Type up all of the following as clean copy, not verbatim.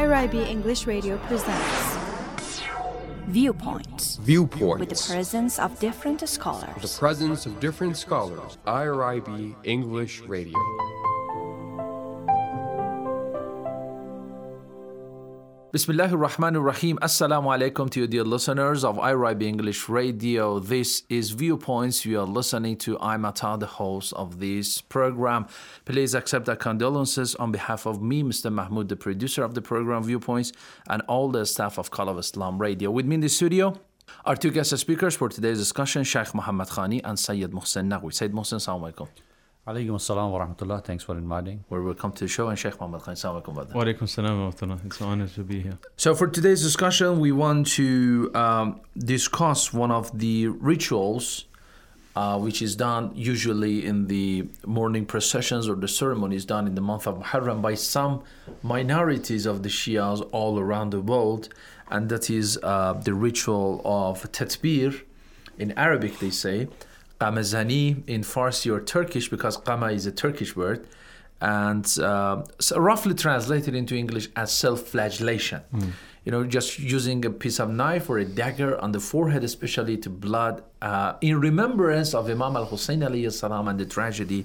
IRIB English Radio presents Viewpoints. Viewpoints. With the presence of different scholars. The presence of different scholars. IRIB English Radio. Bismillahir Rahmanir Rahim. Assalamu alaikum to you, dear listeners of IRIB English Radio. This is Viewpoints. You are listening to Imata, the host of this program. Please accept our condolences on behalf of me, Mr. Mahmoud, the producer of the program Viewpoints, and all the staff of Call of Islam Radio. With me in the studio are two guest speakers for today's discussion, Sheikh Muhammad Khani and Sayyid Mohsen Nagwi. Sayyid Mohsen, assalamu alaikum. Alaikum assalam wa rahmatullah. Thanks for inviting. Welcome to the show, and Sheikh Muhammad Khani, assalamu alaikum. Wa alaikum assalam wa rahmatullah. It's an honor to be here. So for today's discussion, we want to discuss one of the rituals which is done usually in the morning processions or the ceremonies done in the month of Muharram by some minorities of the Shias all around the world, and that is the ritual of Tatbir. In Arabic they say Qamazani, in Farsi or Turkish, because Qama is a Turkish word, and so roughly translated into English as self-flagellation. You know, just using a piece of knife or a dagger on the forehead, especially to blood, in remembrance of Imam al-Hussein alayhi salam and the tragedy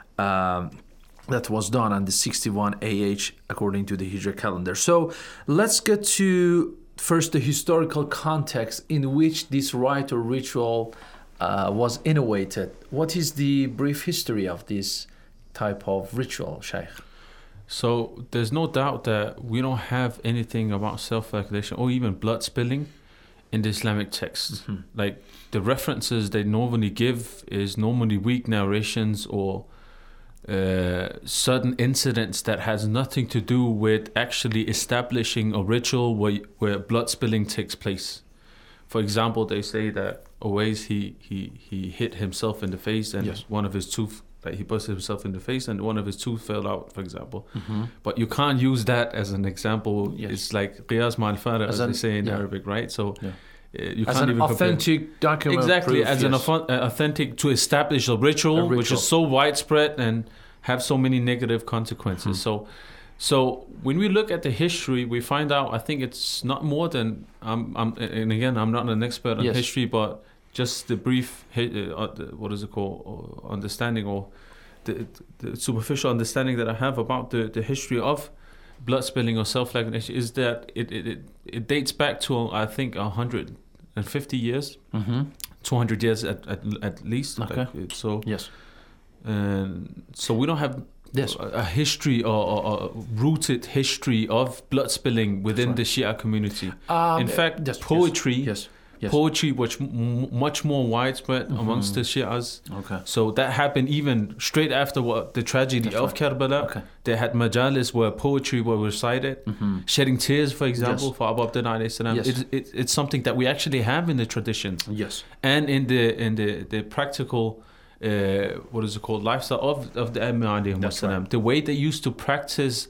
that was done on the 61 AH according to the Hijra calendar. So let's get to first the historical context in which this rite or ritual was innovated. What is the brief history of this type of ritual, Shaykh? So there's no doubt that we don't have anything about self-flagellation or even blood spilling in the Islamic texts. Like the references they normally give is normally weak narrations or certain incidents that has nothing to do with actually establishing a ritual where blood spilling takes place. For example, they say that Uwais he hit himself in the face and one of his tooth, like he busted himself in the face and one of his tooth fell out, for example. But you can't use that as an example. It's like qiyas ma'al fara, as they say in Arabic, right? So you as can't an even authentic document. Exactly, proof, as an authentic to establish a ritual which is so widespread and have so many negative consequences. So when we look at the history, we find out, I think it's not more than, and again, I'm not an expert on history, but just the brief, understanding or the superficial understanding that I have about the history of blood spilling or self-flagellation is that it dates back to, I think, 150 years, 200 years at least. Okay. So we don't have a history or a rooted history of blood spilling within the Shia community. In fact, poetry was much more widespread amongst the Shias. Okay. So that happened even straight after the tragedy of Karbala. Okay. They had majalis where poetry were recited, shedding tears, for example, for Abu Abdullah alayhi salam. It's something that we actually have in the traditions. Yes. And in the practical lifestyle of the Imam alayhi salam. The way they used to practice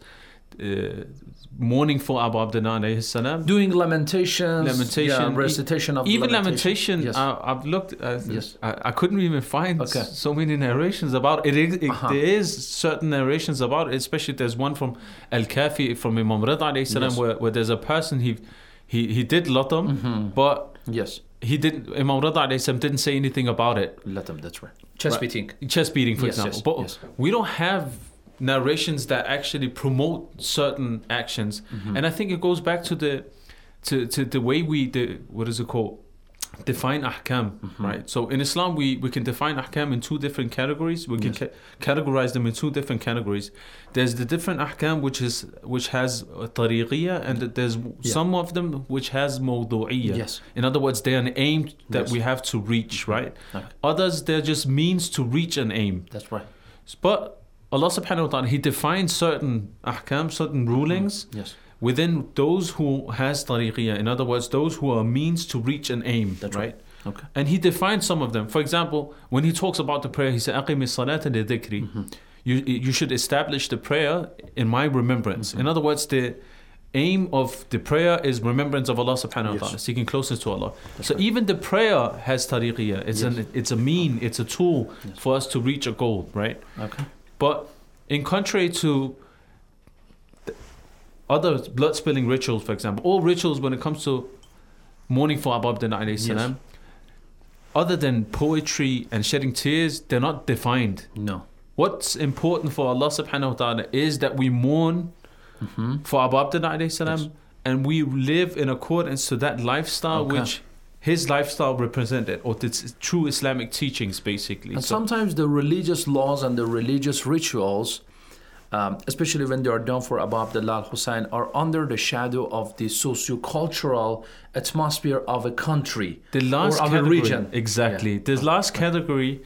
mourning for Abu Abdullah alayhi salam, doing lamentation, recitation of even lamentation. Yes. I've looked. I couldn't even find so many narrations about it. There is certain narrations about it. Especially there's one from Al-Kafi from Imam Rida alayhi salam where there's a person he did latam, but he didn't. Imam Rida alayhi salam didn't say anything about it. Latam, that's right. Chest beating, for example. But we don't have narrations that actually promote certain actions, and I think it goes back to the way we define ahkam, right? So in Islam we can define ahkam in two different categories. We can categorize them in two different categories. There's the different ahkam which has tariqiyya, and there's some of them which has mawdu'iyya. In other words, they're an aim that we have to reach, right? Others, they're just means to reach an aim. That's right. But Allah subhanahu wa ta'ala, He defines certain ahkam, certain rulings within those who has tariqiyya. In other words, those who are means to reach an aim. That's right. Okay. And He defines some of them. For example, when He talks about the prayer, He said, أَقِمِ الصَّلَاةَ لِذِكْرِ. You should establish the prayer in my remembrance. In other words, the aim of the prayer is remembrance of Allah subhanahu wa ta'ala, seeking closeness to Allah. So even the prayer has tariqiyya. It's a mean, it's a tool for us to reach a goal, right? Okay. But in contrary to other blood spilling rituals, for example, all rituals when it comes to mourning for Abu Abdullah alayhi salam, other than poetry and shedding tears, they're not defined. No. What's important for Allah subhanahu wa ta'ala is that we mourn for Abu Abdullah alayhi salam, and we live in accordance to that lifestyle which his lifestyle represented, or the true Islamic teachings, basically. And sometimes the religious laws and the religious rituals, especially when they are done for Abu Abdullah al-Hussein, are under the shadow of the socio-cultural atmosphere of a country or of a region. Exactly. Yeah. The last category,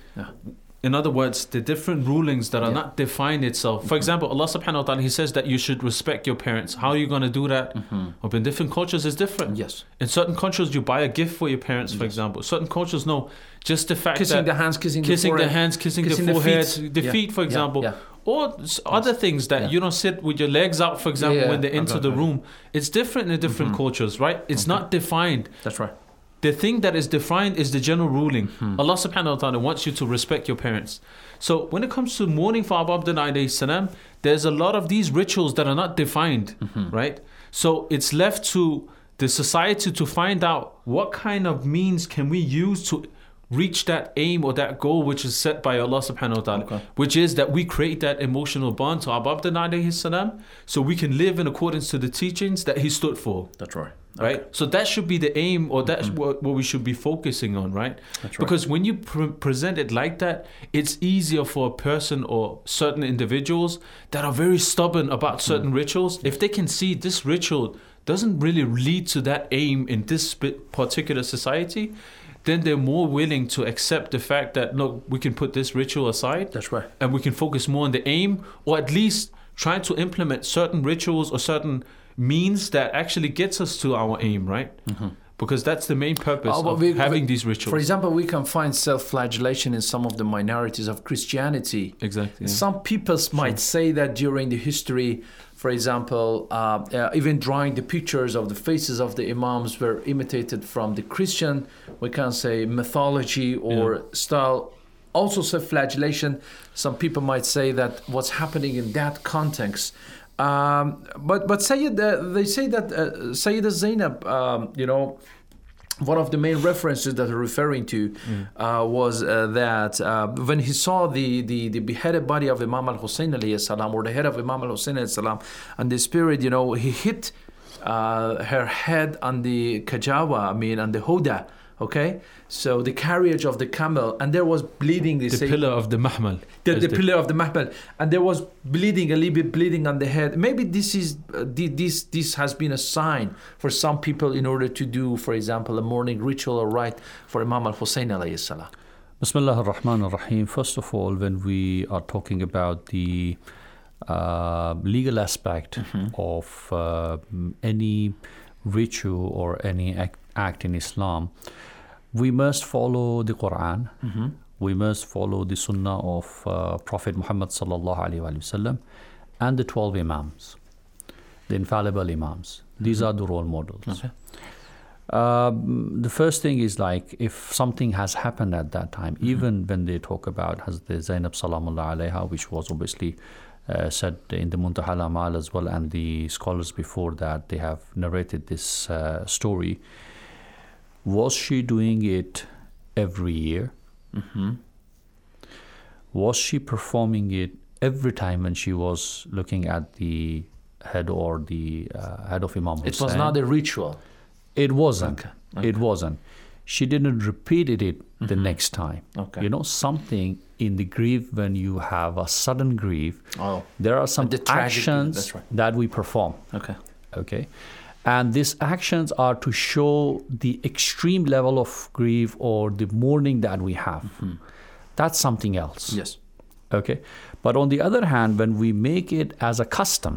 in other words, the different rulings that are not defined itself. For example, Allah subhanahu wa ta'ala, He says that you should respect your parents. How are you going to do that? Or in different cultures is different. Yes. In certain cultures, you buy a gift for your parents, for example. Certain cultures, no. Just the fact kissing that... the hands, kissing the forehead, hands, kissing the the forehead, feet. the feet, for example. Or other things that you don't sit with your legs out, for example, when they enter the room. It's different in different cultures, right? It's not defined. That's right. The thing that is defined is the general ruling. Allah subhanahu wa ta'ala wants you to respect your parents. So when it comes to mourning for Abu Abdullah alayhi salam, there's a lot of these rituals that are not defined, right? So it's left to the society to find out what kind of means can we use to reach that aim or that goal which is set by Allah subhanahu wa ta'ala, which is that we create that emotional bond to Abu Abdullah alayhi salam, so we can live in accordance to the teachings that he stood for. That's right. Right? So that should be the aim, or that's what we should be focusing on, right? That's right. Because when you present it like that, it's easier for a person or certain individuals that are very stubborn about certain rituals. If they can see this ritual doesn't really lead to that aim in this particular society, then they're more willing to accept the fact that, look, we can put this ritual aside. That's right. And we can focus more on the aim, or at least try to implement certain rituals or certain means that actually gets us to our aim, right? Because that's the main purpose of having these rituals. For example, we can find self-flagellation in some of the minorities of Christianity. Exactly. Yeah. Some people might say that during the history, for example, even drawing the pictures of the faces of the imams were imitated from the Christian, we can say, mythology or style. Also self-flagellation, some people might say that what's happening in that context. But Sayyid, they say that Sayyidah Zainab, one of the main references that they're referring to was that when he saw the beheaded body of Imam al-Hussein alayhi salam, or the head of Imam al-Hussein alayhi salam, and the spirit, he hit her head on the kajawa, on the hoda. Okay, so the carriage of the camel, and there was bleeding. The pillar of the mahmal. The pillar of the mahmal, and there was bleeding, a little bit bleeding on the head. Maybe this is this has been a sign for some people in order to do, for example, a morning ritual or rite for Imam al-Hussein alayhi salam. Bismillah ar-Rahman ar-Rahim. First of all, when we are talking about the legal aspect of any ritual or any act in Islam, we must follow the Quran. We must follow the Sunnah of Prophet Muhammad sallallahu alaihi wasallam and the 12 Imams, the infallible Imams. These are the role models. Okay. The first thing is, like, if something has happened at that time, even when they talk about Hazrat Zainab salamullah alaiha, which was obviously said in the Muntaha al-Amal as well, and the scholars before that, they have narrated this story. Was she doing it every year? Was she performing it every time when she was looking at the head or the head of Imam Hussein? It was not a ritual. It wasn't. Okay. It wasn't. She didn't repeat it the next time. Okay. Something in the grief, when you have a sudden grief, there are some actions that we perform. Okay. And these actions are to show the extreme level of grief or the mourning that we have. That's something else. Yes. Okay. But on the other hand, when we make it as a custom,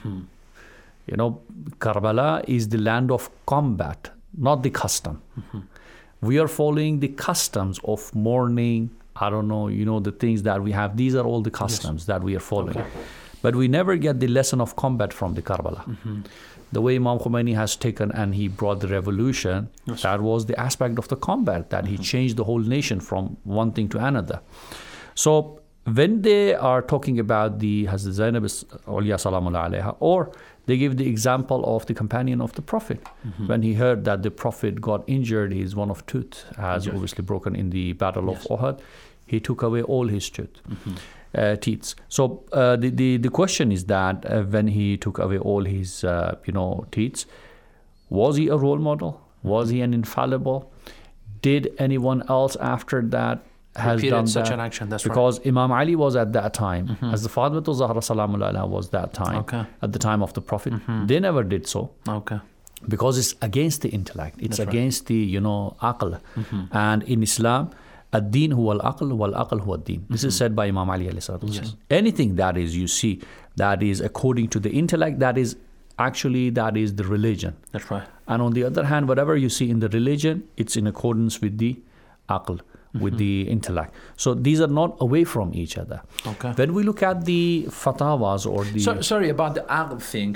Karbala is the land of combat, not the custom. We are following the customs of mourning. I don't know, the things that we have. These are all the customs that we are following. But we never get the lesson of combat from the Karbala. The way Imam Khomeini has taken and he brought the revolution, that was the aspect of the combat, that he changed the whole nation from one thing to another. So when they are talking about the Hazrat Zainab Awliya Salamullah alayha, or they give the example of the companion of the Prophet. When he heard that the Prophet got injured, his one of tooth has obviously broken in the battle of Uhud, he took away all his teeth. So the question is that when he took away all his teeth, was he a role model? Was he an infallible? Did anyone else after that has Repeated done such that? an action? That's Because Imam Ali was at that time, as the Fatimatu Zahra Salamullah alaiha was that time, Okay. at the time of the Prophet. They never did so. Okay. Because it's against the intellect, it's That's right. against the aql. And in Islam, ad-din huwa al-aql wal-aql huwa ad-din. This is said by Imam Ali alayhi salatu wasalam. Anything that is you see that is according to the intellect, that is the religion. That's right. And on the other hand, whatever you see in the religion, it's in accordance with the aql, with the intellect. So these are not away from each other. Okay. When we look at the fatawas or the Sorry about the aql thing.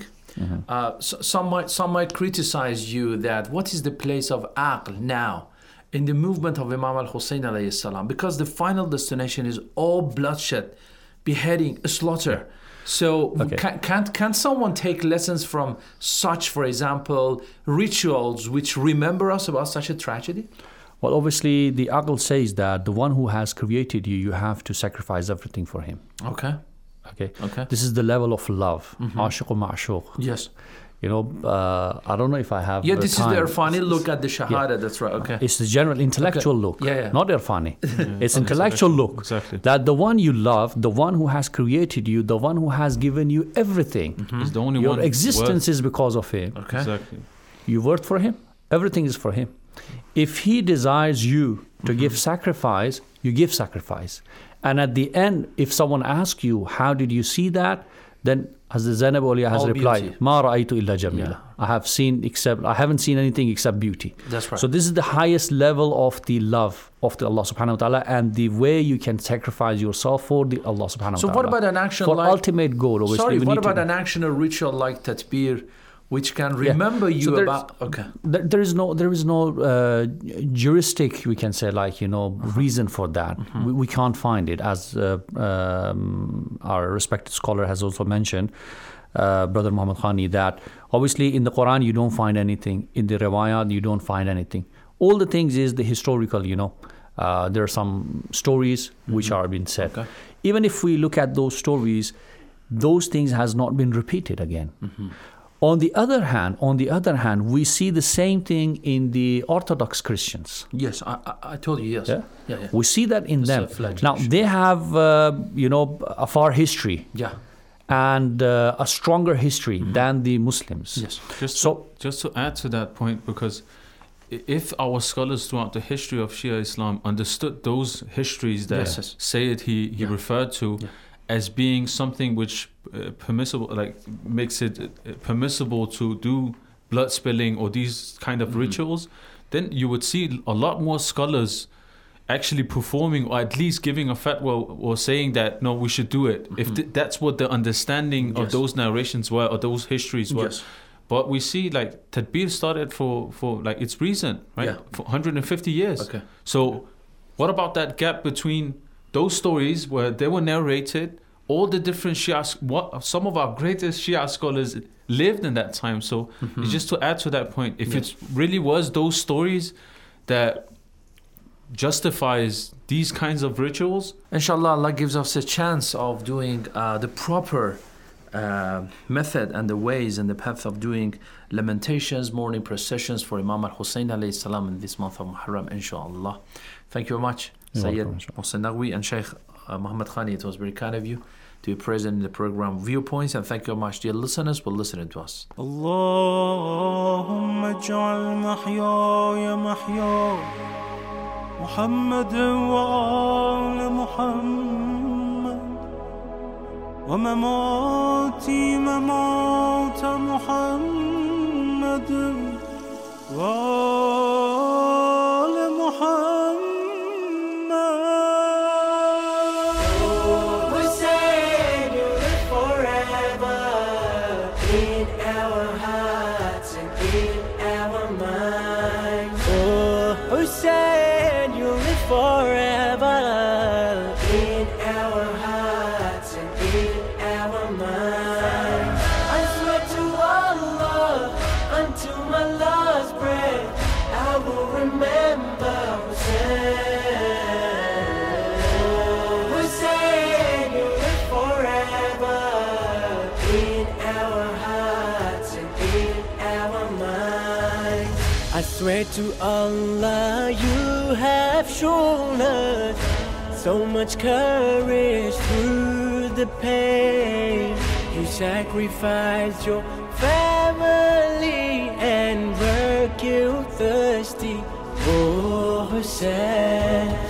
Some might criticize you that what is the place of aql now in the movement of Imam al-Hussein alayhi salam, because the final destination is all bloodshed, beheading, slaughter. So can't someone take lessons from such, for example, rituals which remember us about such a tragedy? Well, obviously, the aql says that the one who has created you, you have to sacrifice everything for him. Okay. Okay. This is the level of love. Ashiq wa ma'shuq. Yes. I don't know if I have. Yeah, this time. is the Irfani look at the Shahada. Yeah. That's right. Okay. It's the general intellectual look. Yeah. Not Irfani. It's intellectual look. Exactly. That the one you love, the one who has created you, the one who has given you everything. He's the only Your one existence is because of him. Okay. Exactly. You work for him. Everything is for him. If he desires you to give sacrifice, you give sacrifice. And at the end, if someone asks you, how did you see that? Then Hazrat Zainab Awliya has All replied, beauty. Ma ra'aytu illa jamila. I haven't seen anything except beauty. That's right. So this is the highest level of the love of the Allah subhanahu wa ta'ala, and the way you can sacrifice yourself for the Allah subhanahu wa ta'ala. So what about an action for like ultimate goal? Obviously, Sorry, we what need to- about an action or ritual like tatbir, which can remember you So there's- about? Okay. There is no juristic, we can say, reason for that. We can't find it, as our respected scholar has also mentioned, Brother Muhammad Khani, that obviously in the Quran you don't find anything, in the Riwayat you don't find anything. All the things is the historical, there are some stories which are being said. Okay. Even if we look at those stories, those things has not been repeated again. On the other hand, we see the same thing in the Orthodox Christians. Yes, I told you yes. Yeah. We see that in It's them. a flagellation. Now, they have, a far history Yeah. and a stronger history than the Muslims. Yes. Just to add to that point, because if our scholars throughout the history of Shia Islam understood those histories that Yes. Sayyid he referred to as being something which permissible, like makes it permissible to do blood spilling or these kind of rituals, then you would see a lot more scholars actually performing, or at least giving a fatwa or saying that no, we should do it, if that's what the understanding of those narrations were, or those histories were. Yes. But we see like Tadbir started for like it's recent, right? Yeah. For 150 years. Okay. So what about that gap between those stories where they were narrated, all the different Shia, some of our greatest Shia scholars lived in that time. So it's just to add to that point, if it really was those stories that justifies these kinds of rituals, Inshallah, Allah gives us a chance of doing the proper method and the ways and the path of doing lamentations, mourning processions for Imam al-Hussein alayhi salam in this month of Muharram, inshallah. Thank you very much, Sayyid Mohsen Naqvi and Sheikh Muhammad Khani. It was very kind of you to be present in the program Viewpoints, and thank you very much, dear listeners, for listening to us. اللهم اجعل محياي محيا محمد وآل محمد ومماتي ممات محمد وآل محمد. Hussein, you live forever in our hearts and in our minds. Oh, Hussein, you live forever in our hearts. swear to Allah, you have shown us so much courage through the pain. You sacrificed your family and were killed thirsty. Oh Hussein.